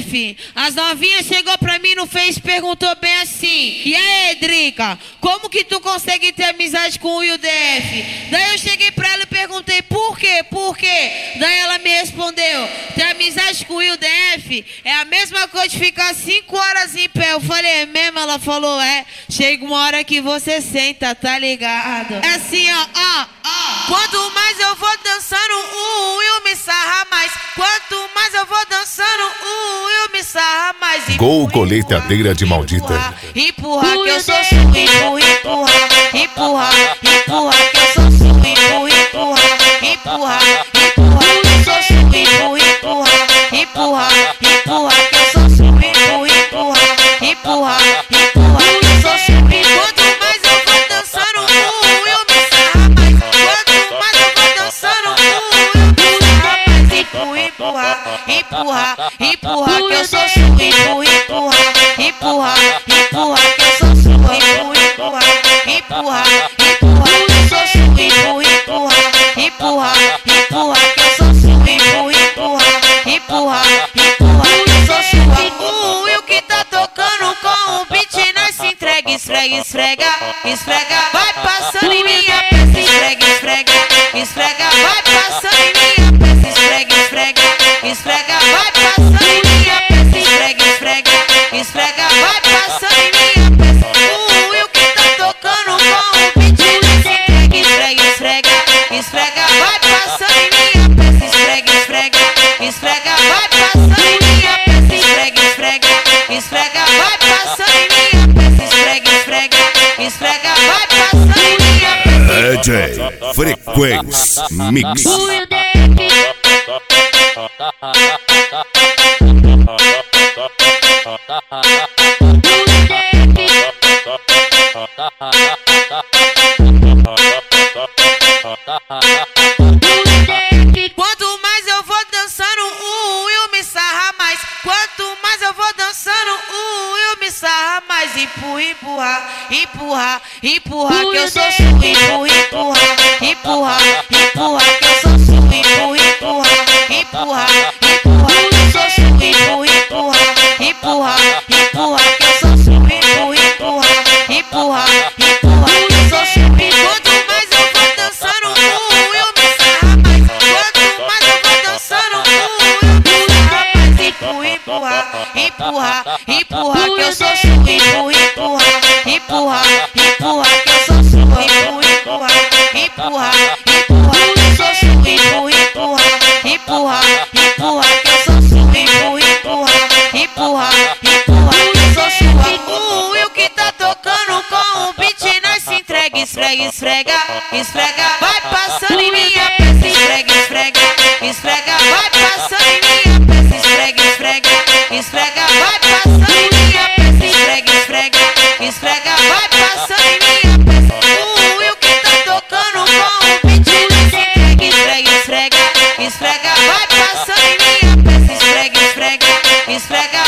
DF. As novinhas chegou pra mim no Face, perguntou bem assim: e aí, Drica, como que tu consegue ter amizade com o Will DF? Daí eu cheguei pra ela e perguntei por quê? Por quê? Daí ela me respondeu: ter amizade com o Will DF é a mesma coisa de ficar 5 horas em pé. Eu falei, é mesmo? Ela falou, é. Chega uma hora que você senta, tá ligado? É assim, ó. Quanto mais eu vou dançando, o Will me sarra mais. Quanto mais eu vou dançando, o Will me sarra mais. Gol colheitadeira de maldita. Empurra que eu sou sua. Empurra que eu sou sua. Empurra que eu sou sua. Empurra que eu sou sua. Empurra que eu sou sua. Quanto mais eu vou dançando, o Will me sarra mais. Quanto mais eu vou dançando, o Will me sarra mais. Empurra que eu sou sua. Empurra que eu sou sua. Empurra que eu sou sua. Empurra que eu sou sua. Empurra que eu sou sua. O Will que tá tocando com o beat, nós se entrega, esfrega. Vai passando em minha peça, esfrega. Vai passando em minha peça, esfrega. Vai passando em minha peça, esfrega. Vai passando em minha peça. O Will que tá tocando com o beat, nós se entrega, esfrega. Vai passando em minha peça, esfrega. Vai passando em minha peça, esfrega. Vai passando em minha peça, esfrega. Vai passando em minha peça. DJ Frequência Mix. Quanto mais eu vou dançando, o Will me sarra mais. Quanto mais eu vou dançando, o Will me sarra mais. Empurra que eu sou sua. Empurra que eu sou sua. Empurra que eu sou sua. Empurra que eu sou sua. Empurra que eu sou sua. Quanto mais eu vou dançando, o Will me sarra mais. Quanto mais eu vou dançando, o Will me sarra mais. Empurra que eu sou sua. Empurra que eu sou sua. Empurra que eu sou sua. Empurra que eu sou sua. Empurra que eu sou sua. O Will que tá tocando com o beat, nós se entrega, esfrega. Vai passando em minha peça, esfrega. Vai passando em minha peça, esfrega. Vai passando em minha peça, esfrega. Vai passando em minha peça. O Will que tá tocando com o beat, nós se entrega, esfrega. Vai passando em minha peça, esfrega.